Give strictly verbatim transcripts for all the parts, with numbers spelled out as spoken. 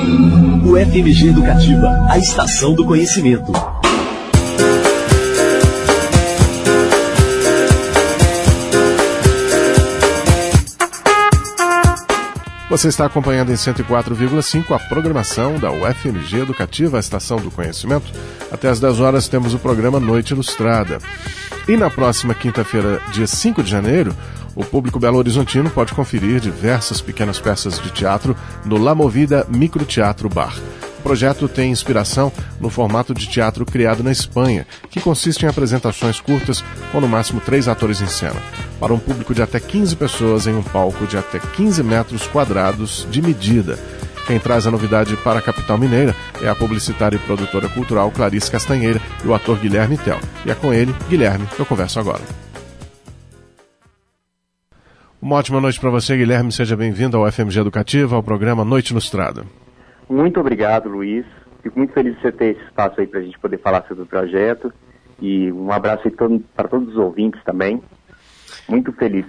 O F M G Educativa, a estação do conhecimento. Você está acompanhando em cento e quatro vírgula cinco a programação da U F M G Educativa, a estação do conhecimento. Até às dez horas temos o programa Noite Ilustrada. E na próxima quinta-feira, dia cinco de janeiro, o público belo-horizontino pode conferir diversas pequenas peças de teatro no La Movida Microteatro Bar. O projeto tem inspiração no formato de teatro criado na Espanha, que consiste em apresentações curtas com no máximo três atores em cena, para um público de até quinze pessoas em um palco de até quinze metros quadrados de medida. Quem traz a novidade para a capital mineira é a publicitária e produtora cultural Clarice Castanheira e o ator Guilherme Tell. E é com ele, Guilherme, que eu converso agora. Uma ótima noite para você, Guilherme. Seja bem-vindo ao F M G Educativa, ao programa Noite Ilustrada. Muito obrigado, Luiz. Fico muito feliz de você ter esse espaço aí para a gente poder falar sobre o projeto. E um abraço aí todo, para todos os ouvintes também. Muito feliz.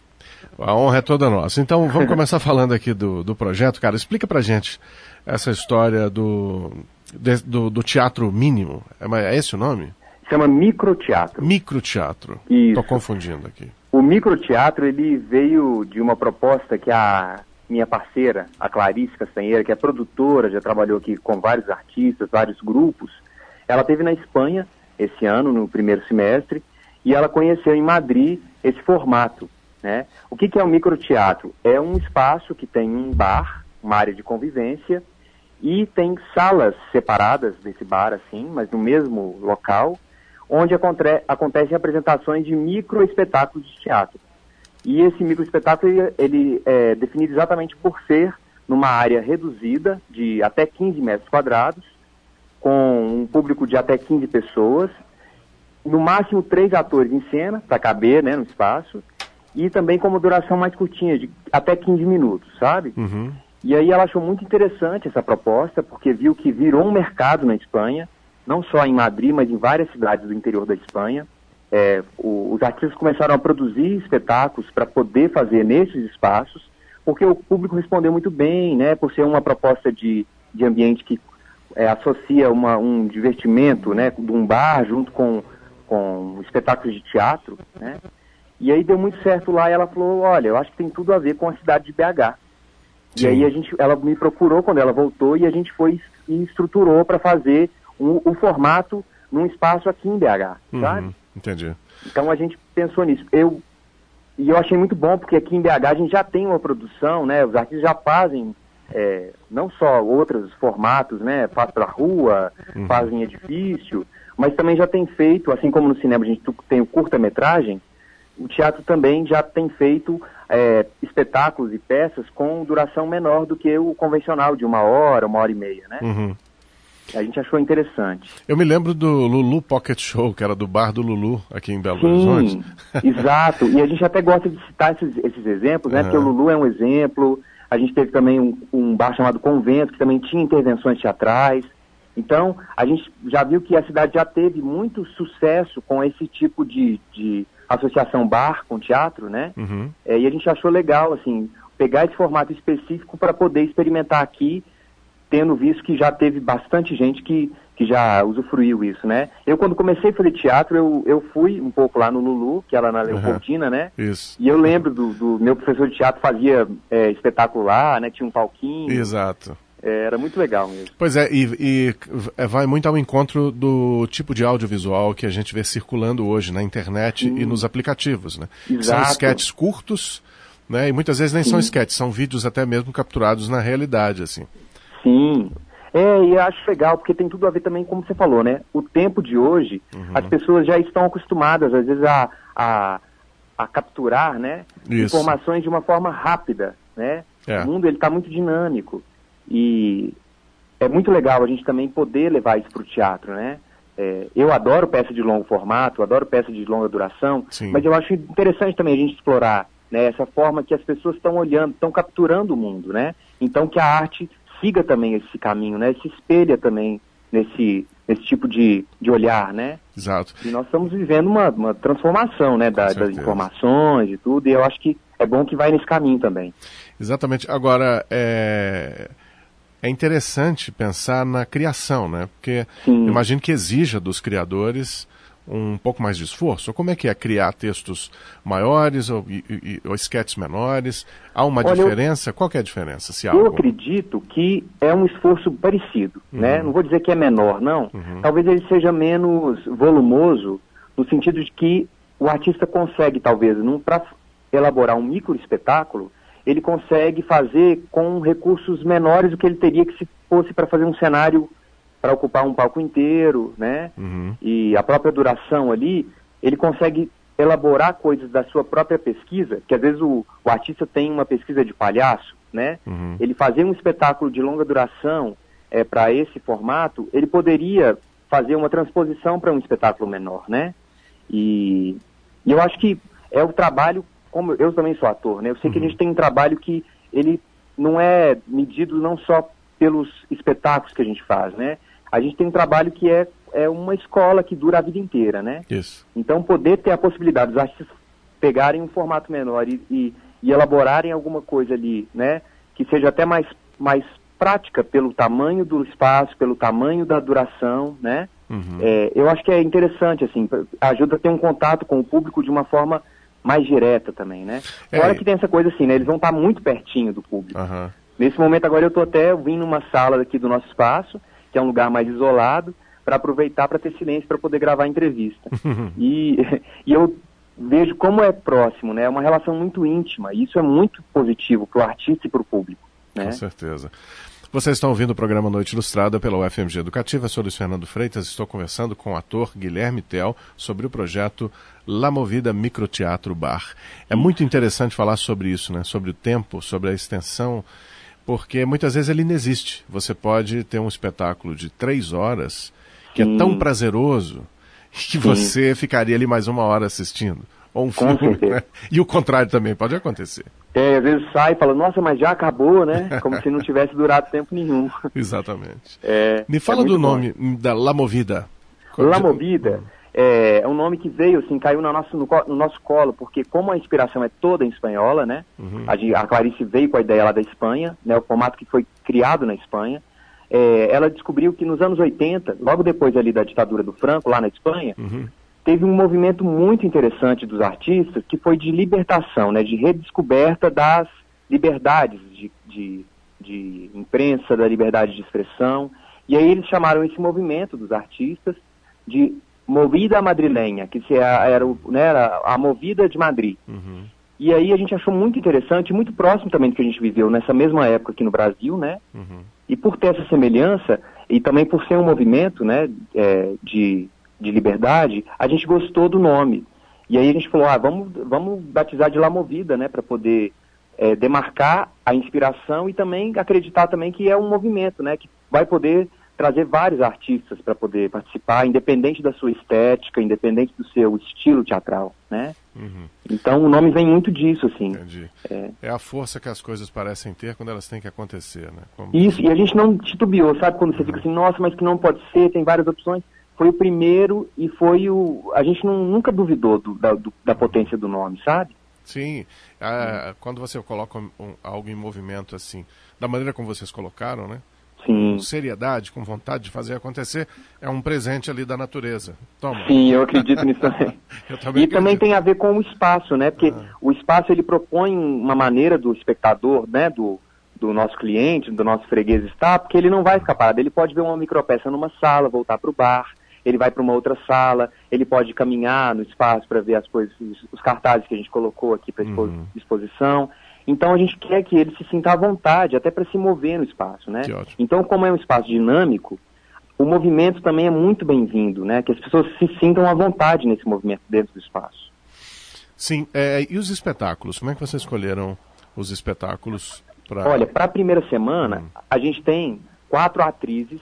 A honra é toda nossa. Então, vamos começar falando aqui do, do projeto. Cara, explica pra gente essa história do, de, do, do teatro mínimo. É, é esse o nome? Chama microteatro. Microteatro. Isso. Estou confundindo aqui. O microteatro, ele veio de uma proposta que a minha parceira, a Clarice Castanheira, que é produtora, já trabalhou aqui com vários artistas, vários grupos. Ela esteve na Espanha esse ano, no primeiro semestre, e ela conheceu em Madrid esse formato, né? O que, que é o microteatro? É um espaço que tem um bar, uma área de convivência, e tem salas separadas desse bar, assim, mas no mesmo local, onde aconte- acontecem apresentações de microespetáculos de teatro. E esse microespetáculo, ele, ele é definido exatamente por ser numa área reduzida, de até quinze metros quadrados, com um público de até quinze pessoas, no máximo três atores em cena, para caber, né, no espaço, e também com uma duração mais curtinha, de até quinze minutos, sabe? Uhum. E aí ela achou muito interessante essa proposta, porque viu que virou um mercado na Espanha, não só em Madrid, mas em várias cidades do interior da Espanha. É, o, os artistas começaram a produzir espetáculos para poder fazer nesses espaços, porque o público respondeu muito bem, né, por ser uma proposta de, de ambiente que é, associa uma, um divertimento, né, de um bar junto com, com espetáculos de teatro, né. E aí deu muito certo lá e ela falou, olha, eu acho que tem tudo a ver com a cidade de B H. Sim. E aí a gente, ela me procurou quando ela voltou e a gente foi e estruturou para fazer o um, um formato num espaço aqui em B H, uhum, sabe? Entendi. Então a gente pensou nisso. Eu, e eu achei muito bom porque aqui em B H a gente já tem uma produção, né? Os artistas já fazem é, não só outros formatos, né? Faz pra rua, uhum. fazem edifício, mas também já tem feito, assim como no cinema a gente tem o curta-metragem, o teatro também já tem feito é, espetáculos e peças com duração menor do que o convencional, de uma hora, uma hora e meia, né? Uhum. A gente achou interessante. Eu me lembro do Lulu Pocket Show, que era do bar do Lulu, aqui em Belo Horizonte. Sim, exato. E a gente até gosta de citar esses, esses exemplos, né? Uhum. Porque o Lulu é um exemplo. A gente teve também um, um bar chamado Convento, que também tinha intervenções teatrais. Então, a gente já viu que a cidade já teve muito sucesso com esse tipo de, de associação bar com teatro, né? Uhum. É, e a gente achou legal, assim, pegar esse formato específico para poder experimentar aqui, tendo visto que já teve bastante gente que, que já usufruiu isso, né? Eu, quando comecei a fazer teatro, eu, eu fui um pouco lá no Lulu, que era na Leopoldina, uhum. né? Isso. E eu lembro do, do meu professor de teatro fazia é, espetáculo lá, né? Tinha um palquinho. Exato. É, era muito legal mesmo. Pois é, e, e vai muito ao encontro do tipo de audiovisual que a gente vê circulando hoje na internet Sim. e nos aplicativos, né? Exato. São sketches curtos, né? E muitas vezes nem Sim. são sketches, são vídeos até mesmo capturados na realidade, assim. Sim, é, e eu acho legal, porque tem tudo a ver também, como você falou, né? O tempo de hoje, uhum. as pessoas já estão acostumadas, às vezes, a, a, a capturar, né? Isso. Informações de uma forma rápida, né? É. O mundo, ele está muito dinâmico. E é muito legal a gente também poder levar isso para o teatro, né? É, eu adoro peça de longo formato, adoro peça de longa duração, Sim. mas eu acho interessante também a gente explorar, né, essa forma que as pessoas estão olhando, estão capturando o mundo, né? Então que a arte siga também esse caminho, né? Se espelha também nesse, nesse tipo de, de olhar, né? Exato. E nós estamos vivendo uma, uma transformação, né? Da, das informações e tudo, e eu acho que é bom que vai nesse caminho também. Exatamente. Agora, é... é interessante pensar na criação, né? Porque Sim. imagino que exija dos criadores um pouco mais de esforço. Como é que é criar textos maiores ou, e, ou sketches menores? Há uma Olha, diferença? Eu, Qual que é a diferença? Se há eu alguma? acredito que é um esforço parecido, uhum. né? Não vou dizer que é menor, não. Uhum. Talvez ele seja menos volumoso, no sentido de que o artista consegue, talvez, para elaborar um micro espetáculo, ele consegue fazer com recursos menores do que ele teria que se fosse para fazer um cenário para ocupar um palco inteiro, né? Uhum. E a própria duração ali, ele consegue elaborar coisas da sua própria pesquisa, que às vezes o, o artista tem uma pesquisa de palhaço, né? Uhum. Ele fazer um espetáculo de longa duração é, para esse formato, ele poderia fazer uma transposição para um espetáculo menor, né? E, e eu acho que é o trabalho, como eu também sou ator, né? Eu sei uhum. que a gente tem um trabalho que ele não é medido não só pelos espetáculos que a gente faz, né? A gente tem um trabalho que é, é uma escola que dura a vida inteira, né? Isso. Então, poder ter a possibilidade dos artistas pegarem um formato menor e, e, e elaborarem alguma coisa ali, né? Que seja até mais, mais prática pelo tamanho do espaço, pelo tamanho da duração, né? Uhum. É, eu acho que é interessante, assim, ajuda a ter um contato com o público de uma forma mais direta também, né? É. Fora que tem essa coisa assim, né? Eles vão estar muito pertinho do público. Uhum. Nesse momento agora eu estou até vindo numa sala aqui do nosso espaço, que é um lugar mais isolado, para aproveitar para ter silêncio, para poder gravar a entrevista. e, e eu vejo como é próximo, né? É uma relação muito íntima, e isso é muito positivo para o artista e para o público, né? Com certeza. Vocês estão ouvindo o programa Noite Ilustrada pela U F M G Educativa. Eu sou Luiz Fernando Freitas, estou conversando com o ator Guilherme Tell sobre o projeto La Movida Microteatro Bar. É muito interessante falar sobre isso, né? Sobre o tempo, sobre a extensão, porque muitas vezes ele não existe. Você pode ter um espetáculo de três horas que Sim. é tão prazeroso que Sim. você ficaria ali mais uma hora assistindo. Ou um Com filme, né? E o contrário também pode acontecer. É, às vezes sai e fala, nossa, mas já acabou, né? Como se não tivesse durado tempo nenhum. Exatamente. É, Me fala é do bom. nome da La Movida. La Movida é, é um nome que veio, assim, caiu no nosso, no, no nosso colo, porque como a inspiração é toda em espanhola, né? Uhum. A, a Clarice veio com a ideia lá da Espanha, né? O formato que foi criado na Espanha. É, ela descobriu que nos anos oitenta, logo depois ali da ditadura do Franco, lá na Espanha, uhum. teve um movimento muito interessante dos artistas, que foi de libertação, né? De redescoberta das liberdades de, de, de imprensa, da liberdade de expressão. E aí eles chamaram esse movimento dos artistas de Movida Madrilenha, que era, né, era a Movida de Madrid. Uhum. E aí a gente achou muito interessante, muito próximo também do que a gente viveu nessa mesma época aqui no Brasil, né? Uhum. E por ter essa semelhança, e também por ser um movimento, né, é, de, de liberdade, a gente gostou do nome. E aí a gente falou, ah, vamos, vamos batizar de La Movida, né, para poder é, demarcar a inspiração e também acreditar também que é um movimento, né, que vai poder trazer vários artistas para poder participar, independente da sua estética, independente do seu estilo teatral, né? Uhum. Então o nome vem muito disso, assim. Entendi. É... é a força que as coisas parecem ter quando elas têm que acontecer, né? Como... Isso, e a gente não titubeou, sabe? Quando você uhum. fica assim, nossa, mas que não pode ser, tem várias opções. Foi o primeiro e foi o... A gente não, nunca duvidou do, da, do, da potência do nome, sabe? Sim. Ah, uhum. Quando você coloca um, algo em movimento assim, da maneira como vocês colocaram, né? Sim. Com seriedade, com vontade de fazer acontecer, é um presente ali da natureza. Toma. Sim, eu acredito nisso também. eu também e acredito. Também tem a ver com o espaço, né? Porque ah. o espaço, ele propõe uma maneira do espectador, né? Do, do nosso cliente, do nosso freguês estar, porque ele não vai ficar parado. Ele pode ver uma micropeça numa sala, voltar para o bar, ele vai para uma outra sala, ele pode caminhar no espaço para ver as coisas, os cartazes que a gente colocou aqui para uhum. exposição. Então a gente quer que ele se sinta à vontade, até para se mover no espaço, né? Então, como é um espaço dinâmico, o movimento também é muito bem-vindo, né? Que as pessoas se sintam à vontade nesse movimento dentro do espaço. Sim, é, e os espetáculos? Como é que vocês escolheram os espetáculos? Pra... Olha, para a primeira semana, hum. a gente tem quatro atrizes,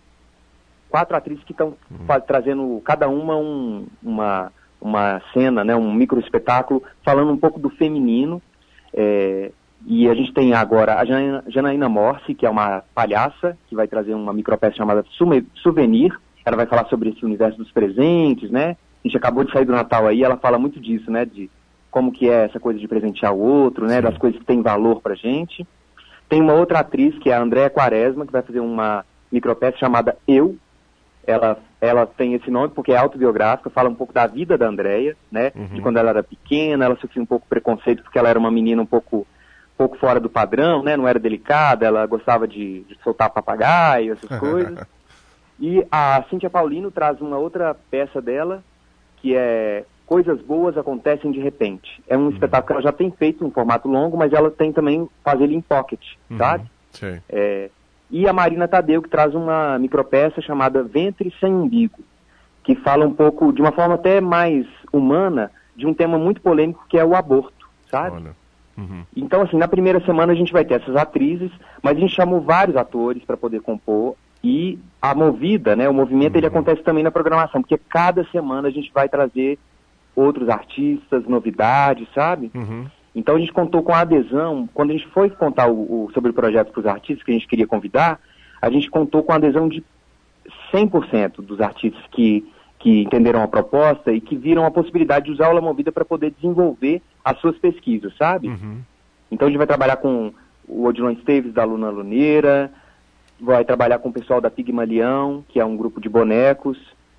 quatro atrizes que estão hum. trazendo cada uma um, uma, uma cena, né? Um micro espetáculo, falando um pouco do feminino. É, e a gente tem agora a Janaína, Janaína Morse, que é uma palhaça, que vai trazer uma micropeça chamada Souvenir. Ela vai falar sobre esse universo dos presentes, né? A gente acabou de sair do Natal aí, ela fala muito disso, né? De como que é essa coisa de presentear o outro, né? Sim. Das coisas que têm valor pra gente. Tem uma outra atriz, que é a Andréa Quaresma, que vai fazer uma micropeça chamada Eu. Ela, ela tem esse nome porque é autobiográfica, fala um pouco da vida da Andréa, né? Uhum. De quando ela era pequena, ela sofreu um pouco de preconceito porque ela era uma menina um pouco, um pouco fora do padrão, né? Não era delicada, ela gostava de, de soltar papagaio, essas coisas. E a Cíntia Paulino traz uma outra peça dela, que é Coisas Boas Acontecem de Repente. É um uhum. espetáculo que ela já tem feito em formato longo, mas ela tem também fazer ele em pocket, uhum. sabe? Sim. É, e a Marina Tadeu, que traz uma micropeça chamada Ventre Sem Umbigo, que fala um pouco, de uma forma até mais humana, de um tema muito polêmico, que é o aborto, sabe? Olha. Uhum. Então, assim, na primeira semana a gente vai ter essas atrizes, mas a gente chamou vários atores para poder compor. E a movida, né, o movimento, uhum. ele acontece também na programação, porque cada semana a gente vai trazer outros artistas, novidades, sabe? Uhum. Então a gente contou com a adesão, quando a gente foi contar o, o, sobre o projeto para os artistas que a gente queria convidar, a gente contou com a adesão de cem por cento dos artistas que, que entenderam a proposta e que viram a possibilidade de usar o La Movida para poder desenvolver as suas pesquisas, sabe? Uhum. Então a gente vai trabalhar com o Odilon Esteves, da Luna Luneira, vai trabalhar com o pessoal da Pigmalião, que é um grupo de bonecos,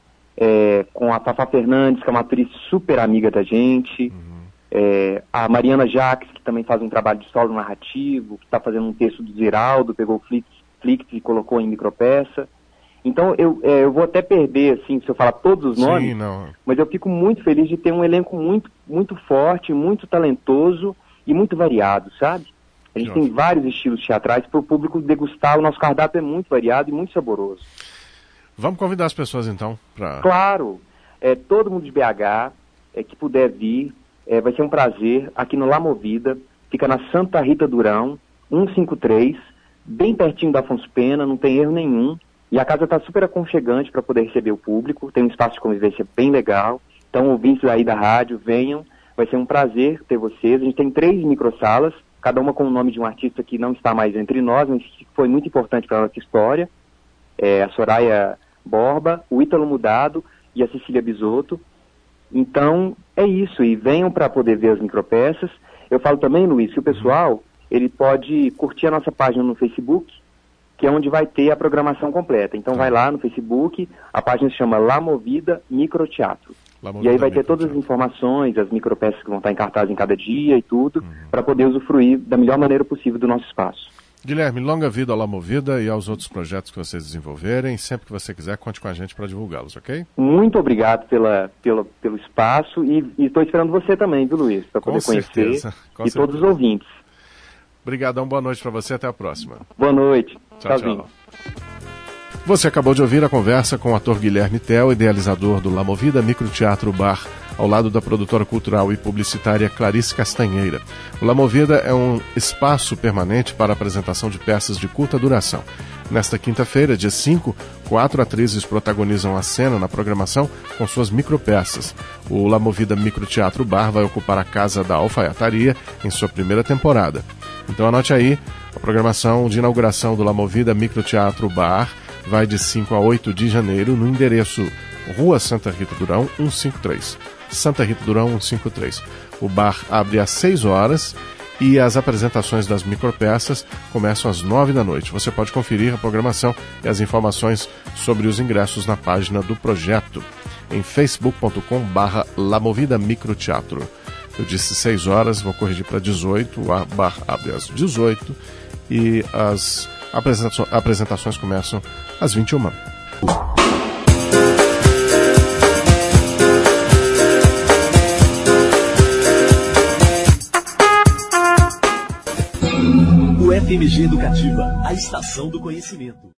é, com a Fafá Fernandes, que é uma atriz super amiga da gente, uhum. é, a Mariana Jacques, que também faz um trabalho de solo narrativo, que está fazendo um texto do Ziraldo, pegou o Flix, Flix e colocou em micropeça. Então eu, é, eu vou até perder, assim, se eu falar todos os nomes, Sim, não. mas eu fico muito feliz de ter um elenco muito, muito forte, muito talentoso e muito variado, sabe? A gente tem vários estilos teatrais para o público degustar. O nosso cardápio é muito variado e muito saboroso. Vamos convidar as pessoas, então, para... Claro. É, todo mundo de B H é, que puder vir, é, vai ser um prazer. Aqui no La Movida, fica na Santa Rita Durão, cento e cinquenta e três, bem pertinho da Afonso Pena, não tem erro nenhum. E a casa está super aconchegante para poder receber o público. Tem um espaço de convivência bem legal. Então, ouvintes aí da rádio, venham. Vai ser um prazer ter vocês. A gente tem três microsalas, cada uma com o nome de um artista que não está mais entre nós, mas que foi muito importante para a nossa história. É, a Soraya Borba, o Ítalo Mudado e a Cecília Bisotto. Então, é isso. E venham para poder ver as micropeças. Eu falo também, Luiz, que o pessoal, ele pode curtir a nossa página no Facebook, que é onde vai ter a programação completa. Então, vai lá no Facebook, a página se chama La Movida Microteatro. E aí vai ter todas as informações, as micropeças que vão estar em cartaz em cada dia e tudo, uhum. para poder usufruir da melhor maneira possível do nosso espaço. Guilherme, longa vida ao La Movida e aos outros projetos que vocês desenvolverem. Sempre que você quiser, conte com a gente para divulgá-los, ok? Muito obrigado pela, pela, pelo espaço e estou esperando você também, viu, Luiz? Para poder conhecer certeza, com e certeza. todos os ouvintes. Obrigadão, boa noite para você, até a próxima. Boa noite. Tchau, tchau. Você acabou de ouvir a conversa com o ator Guilherme Tel, idealizador do La Movida Microteatro Bar, ao lado da produtora cultural e publicitária Clarice Castanheira. O La Movida é um espaço permanente para a apresentação de peças de curta duração. Nesta quinta-feira, dia cinco, quatro atrizes protagonizam a cena na programação com suas micropeças. O La Movida Microteatro Bar vai ocupar a Casa da Alfaiataria em sua primeira temporada. Então anote aí, a programação de inauguração do La Movida Microteatro Bar vai de cinco a oito de janeiro no endereço Rua Santa Rita Durão, cento e cinquenta e três. Santa Rita Durão, cento e cinquenta e três. O bar abre às seis horas e as apresentações das micropeças começam às nove da noite. Você pode conferir a programação e as informações sobre os ingressos na página do projeto em facebook ponto com barra La Movida Microteatro. Eu disse seis horas, vou corrigir para dezoito, o bar abre às dezoito e as apresentações começam às vinte e uma. O F M G Educativa, a estação do conhecimento.